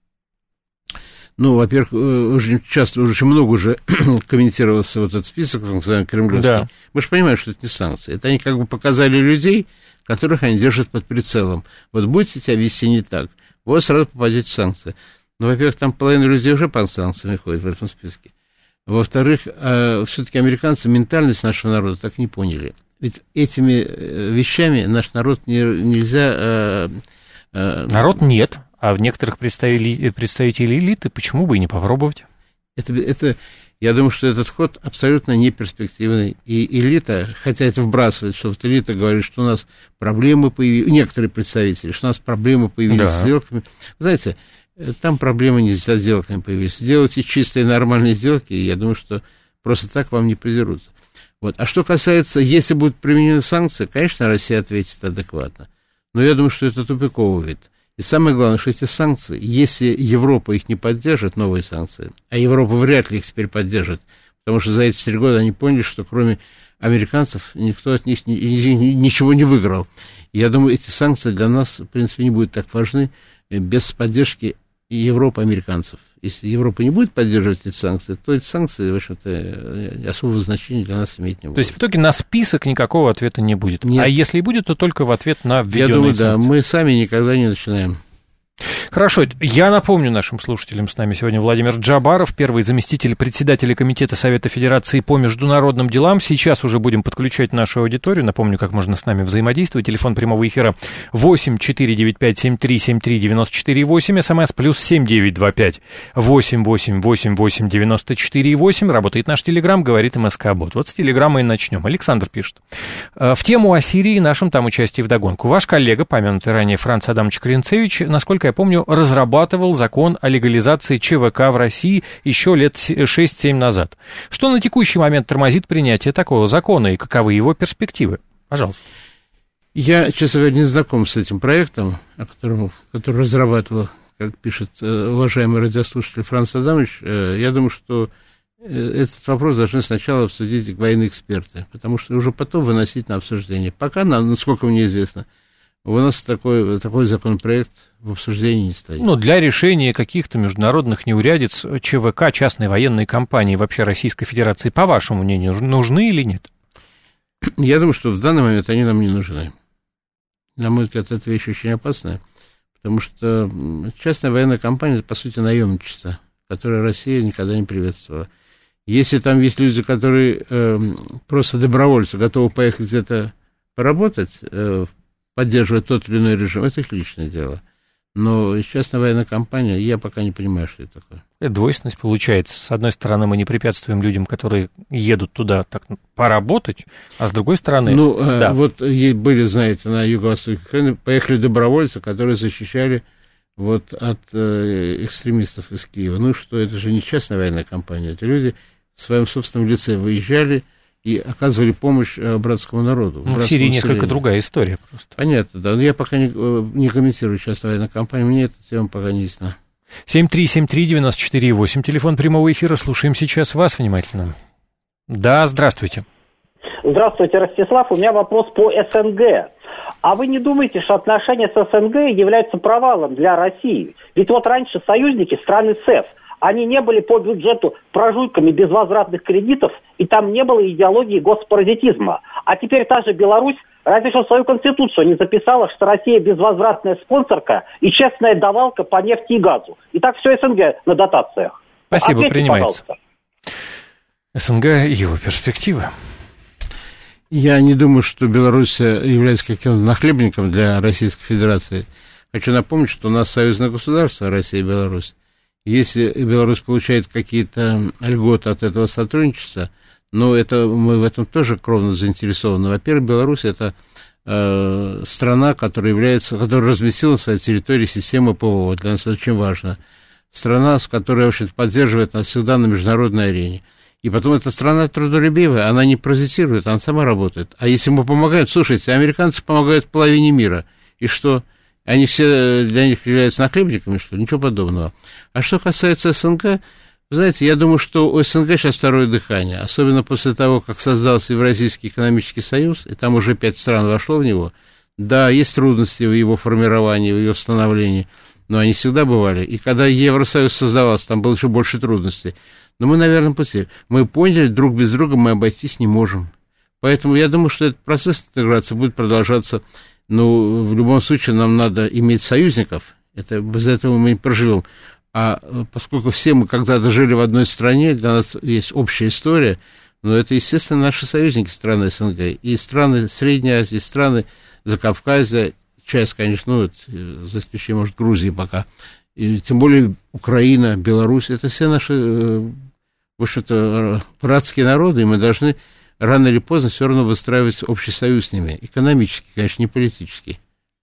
Ну, во-первых, очень часто, уже очень много уже комментировался вот этот список, так называемый, кремлевский. Да. Мы же понимаем, что это не санкции. Это они как бы показали людей, которых они держат под прицелом. Вот будете себя вести не так, вот сразу попадете в санкции. Ну, во-первых, там половина людей уже под санкциями ходит в этом списке. Во-вторых, все-таки американцы ментальность нашего народа так не поняли. Ведь этими вещами наш народ не, нельзя... Народ нет. А в некоторых представителей, представителей элиты почему бы и не попробовать? Это, это, я думаю, что этот ход абсолютно не перспективный. И элита, хотя это вбрасывает, что вот элита говорит, что у нас проблемы появились, некоторые представители, что у нас проблемы появились да. с сделками. Знаете, там проблемы не со сделками появились. Сделайте чистые нормальные сделки, и я думаю, что просто так вам не придерутся. Вот. А что касается, если будут применены санкции, конечно, Россия ответит адекватно. Но я думаю, что это тупиковый вид. И самое главное, что эти санкции, если Европа их не поддержит, новые санкции, а Европа вряд ли их теперь поддержит, потому что за эти три года они поняли, что кроме американцев никто от них ни, ни, ничего не выиграл. И я думаю, эти санкции для нас, в принципе, не будут так важны без поддержки Европы американцев. Если Европа не будет поддерживать эти санкции, то эти санкции, в общем-то, особого значения для нас иметь не будут. То есть в итоге на список никакого ответа не будет? Нет. А если и будет, то только в ответ на введенные Я думаю, санкции? Да, мы сами никогда не начинаем. Хорошо, я напомню нашим слушателям, с нами сегодня Владимир Джабаров, первый заместитель председателя Комитета Совета Федерации по международным делам. Сейчас уже будем подключать нашу аудиторию. Напомню, как можно с нами взаимодействовать. Телефон прямого эфира восемь четыре девять пять семь три семь три девяносто четыре восемь, смс плюс семь девять два пять восемь восемь восемь восемь девяносто четыре восемь. Работает наш телеграм, говорит МСК-бот. Вот с телеграмма и начнем. Александр пишет. В тему о Сирии нашем там участии вдогонку. Ваш коллега, помянутый ранее Франц Адамович Клинцевич, насколько я помню, разрабатывал закон о легализации ЧВК в России еще лет шесть-семь назад. Что на текущий момент тормозит принятие такого закона и каковы его перспективы? Пожалуйста. Я, честно говоря, не знаком с этим проектом, о котором, который разрабатывал, как пишет уважаемый радиослушатель Франц Адамович. Я думаю, что этот вопрос должны сначала обсудить военные эксперты, потому что уже потом выносить на обсуждение. Пока, насколько мне известно, у нас такой, такой законопроект в обсуждении не стоит. Ну, для решения каких-то международных неурядиц ЧВК, частной военной компании вообще Российской Федерации, по вашему мнению, нужны или нет? Я думаю, что в данный момент они нам не нужны. На мой взгляд, эта вещь очень опасная, потому что частная военная компания, это, по сути, наемничество, которое Россия никогда не приветствовала. Если там есть люди, которые э, просто добровольцы, готовы поехать где-то поработать, э, поддерживать тот или иной режим, это их личное дело. Но частная военная компания, я пока не понимаю, что это такое. Это двойственность получается. С одной стороны, мы не препятствуем людям, которые едут туда так поработать, а с другой стороны... Ну, да. Вот были, знаете, на юго-востоке Украины, поехали добровольцы, которые защищали вот от э, экстремистов из Киева. Ну что, это же не частная военная компания, это люди в своем собственном лице выезжали и оказывали помощь братскому народу. Ну, в Сирии несколько другая история просто. Понятно, да. Но я пока не, не комментирую частную военную компанию, мне эта тема пока не ясна. семь три семь три девяносто четыре восемь, телефон прямого эфира, слушаем сейчас вас внимательно. Да, здравствуйте. Здравствуйте, Ростислав, у меня вопрос по СНГ. А вы не думаете, что отношения с СНГ являются провалом для России? Ведь вот раньше союзники страны СЭФ, они не были по бюджету прожуйками безвозвратных кредитов, и там не было идеологии госпаразитизма. А теперь та же Беларусь разве что в свою конституцию не записала, что Россия безвозвратная спонсорка и честная давалка по нефти и газу. И так все СНГ на дотациях. Спасибо, Ответьте, принимается. Пожалуйста. СНГ и его перспективы. Я не думаю, что Беларусь является каким-то нахлебником для Российской Федерации. Хочу напомнить, что у нас союзное государство, Россия и Беларусь. Если Беларусь получает какие-то льготы от этого сотрудничества, но это, мы в этом тоже кровно заинтересованы. Во-первых, Беларусь – это э, страна, которая является, которая разместила на своей территории систему ПВО. Для нас это очень важно. Страна, с которой, в общем-то, поддерживает нас всегда на международной арене. И потом эта страна трудолюбивая, она не паразитирует, она сама работает. А если мы помогаем, слушайте, американцы помогают половине мира. И что? Они все для них являются нахлебниками, что ли? Ничего подобного. А что касается СНГ, вы знаете, я думаю, что у СНГ сейчас второе дыхание, особенно после того, как создался Евразийский экономический союз, и там уже пять стран вошло в него. Да, есть трудности в его формировании, в его становлении, но они всегда бывали. И когда Евросоюз создавался, там было еще больше трудностей. Но мы на верном пути. Мы поняли, друг без друга мы обойтись не можем. Поэтому я думаю, что этот процесс интеграции будет продолжаться. Но в любом случае нам надо иметь союзников. Это, без этого мы не проживем. А поскольку все мы когда-то жили в одной стране, для нас есть общая история, но это, естественно, наши союзники, страны СНГ. И страны Средней Азии, страны Закавказья, часть, конечно, ну, вот, за исключением, может, Грузии пока. И тем более Украина, Беларусь, это все наши, в общем-то, братские народы, и мы должны рано или поздно все равно выстраивать общий союз с ними. Экономический, конечно, не политический.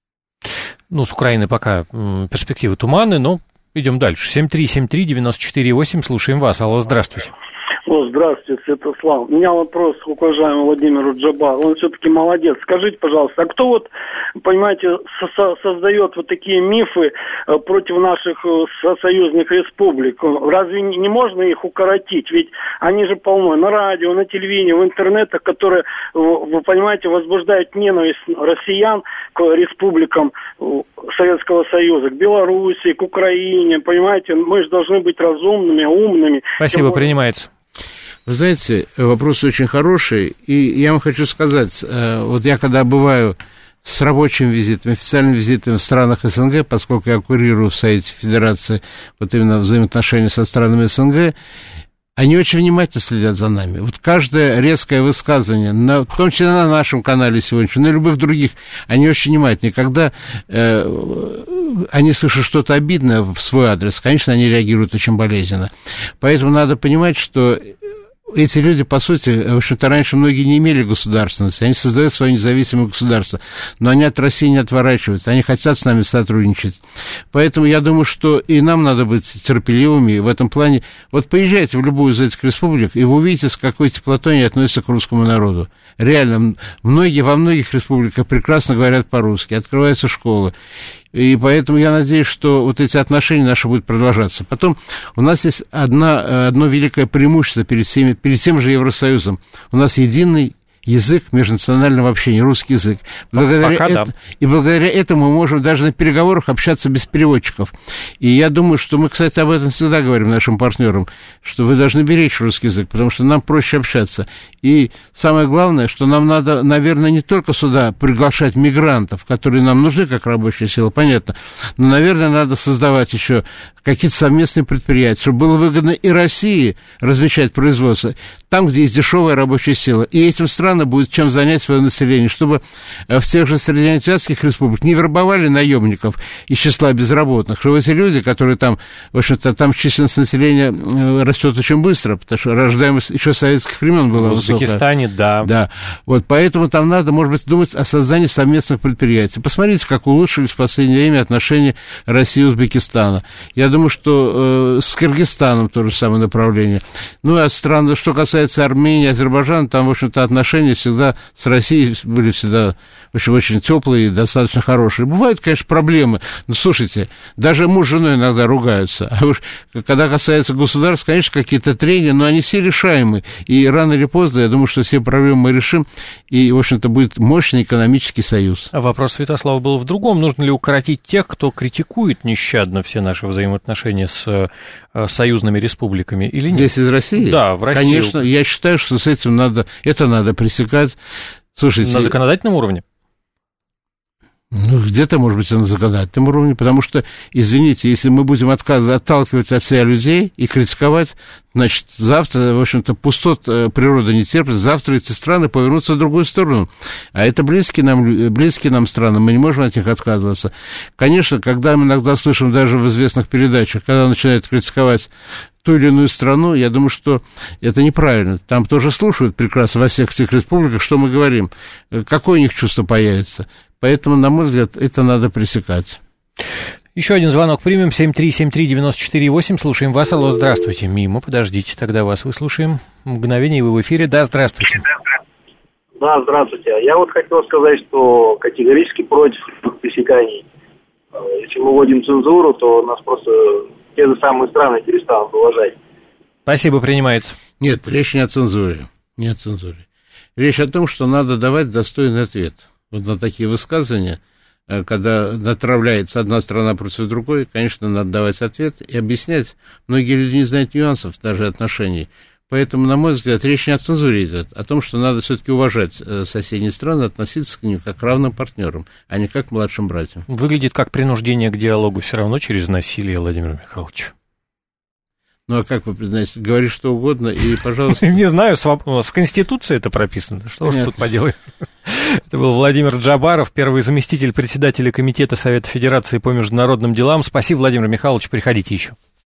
Ну, с Украиной пока м, перспективы туманны, но идем дальше. семь три семь три девять четыре восемь, слушаем вас. Алло, здравствуйте. О, здравствуйте, Святослав. У меня вопрос к уважаемому Владимиру Джабару. Он все-таки молодец. Скажите, пожалуйста, а кто вот, понимаете, со- создает вот такие мифы против наших союзных республик? Разве не можно их укоротить? Ведь они же полно на радио, на телевидении, в интернетах, которые, вы понимаете, возбуждают ненависть россиян к республикам Советского Союза, к Белоруссии, к Украине, понимаете? Мы же должны быть разумными, умными. Спасибо, принимается. Вы знаете, вопрос очень хороший, и я вам хочу сказать, вот я когда бываю с рабочим визитом, официальным визитом в странах СНГ, поскольку я курирую в Совете Федерации вот именно взаимоотношения со странами СНГ, они очень внимательно следят за нами. Вот каждое резкое высказывание, на, в том числе на нашем канале сегодня, на любых других, они очень внимательны. Когда э, они слышат что-то обидное в свой адрес, конечно, они реагируют очень болезненно. Поэтому надо понимать, что эти люди, по сути, в общем-то, раньше многие не имели государственности, они создают свое независимое государство, но они от России не отворачиваются, они хотят с нами сотрудничать. Поэтому я думаю, что и нам надо быть терпеливыми в этом плане. Вот поезжайте в любую из этих республик, и вы увидите, с какой теплотой они относятся к русскому народу. Реально, многие во многих республиках прекрасно говорят по-русски, открываются школы. И поэтому я надеюсь, что вот эти отношения наши будут продолжаться. Потом у нас есть одна, одно великое преимущество перед, всеми, перед тем же Евросоюзом. У нас единый язык межнационального общения, русский язык. Благодаря Пока это, да. И благодаря этому мы можем даже на переговорах общаться без переводчиков. И я думаю, что мы, кстати, об этом всегда говорим нашим партнерам, что вы должны беречь русский язык, потому что нам проще общаться. И самое главное, что нам надо, наверное, не только сюда приглашать мигрантов, которые нам нужны как рабочая сила, понятно, но, наверное, надо создавать еще какие-то совместные предприятия, чтобы было выгодно и России размещать производство там, где есть дешевая рабочая сила. И этим странам будет чем занять свое население, чтобы в тех же среднеазиатских республиках не вербовали наемников из числа безработных, чтобы эти люди, которые там, в общем-то, там численность населения растет очень быстро, потому что рождаемость еще советских времен была высокая. В Узбекистане, да. Да, вот поэтому там надо, может быть, думать о создании совместных предприятий. Посмотрите, как улучшились в последнее время отношения России и Узбекистана. Я думаю, что э, с Кыргызстаном то же самое направление. Ну, а страны, что касается Армении, Азербайджана, там, в общем-то, отношения всегда с Россией были всегда, в общем, очень теплые и достаточно хорошие. Бывают, конечно, проблемы, но, слушайте, даже муж с женой иногда ругаются. А уж когда касается государств, конечно, какие-то трения, но они все решаемы. И рано или поздно, я думаю, что все проблемы мы решим, и, в общем-то, будет мощный экономический союз. А вопрос Святослава был в другом. Нужно ли укоротить тех, кто критикует нещадно все наши взаимоотношения? отношения с союзными республиками или нет? Здесь из России? Да, в России. Конечно, я считаю, что с этим надо, это надо пресекать. Слушайте, на законодательном уровне? Ну, где-то, может быть, и на законодательном уровне, потому что, извините, если мы будем отказ... отталкивать от себя людей и критиковать, значит, завтра, в общем-то, пустот природа не терпит, завтра эти страны повернутся в другую сторону. А это близкие нам, близкие нам страны, мы не можем от них отказываться. Конечно, когда мы иногда слышим даже в известных передачах, когда начинают критиковать ту или иную страну, я думаю, что это неправильно. Там тоже слушают прекрасно во всех этих республиках, что мы говорим, какое у них чувство появится. Поэтому, на мой взгляд, это надо пресекать. Еще один звонок примем. семь три семь три девяносто четыре восемь. Слушаем вас. Алло, здравствуйте. Мимо, подождите, тогда вас выслушаем. Мгновение, вы в эфире. Да, здравствуйте. Да, здравствуйте. Я вот хотел сказать, что категорически против пресеканий. Если мы вводим цензуру, то нас просто те же самые страны перестанут уважать. Спасибо, принимается. Нет, речь не о цензуре. Не о цензуре. Речь о том, что надо давать достойный ответ. Вот на такие высказывания, когда натравляется одна страна против другой, конечно, надо давать ответ и объяснять. Многие люди не знают нюансов даже отношений. Поэтому, на мой взгляд, речь не о цензуре идет, а о том, что надо все-таки уважать соседние страны, относиться к ним как к равным партнерам, а не как к младшим братьям. Выглядит как принуждение к диалогу все равно через насилие, Владимир Михайлович. Ну, а как вы признаете? Говори что угодно, и, пожалуйста... Не знаю, у нас в Конституции это прописано. Что ж тут поделаем? Это был Владимир Джабаров, первый заместитель председателя Комитета Совета Федерации по международным делам. Спасибо, Владимир Михайлович, приходите еще.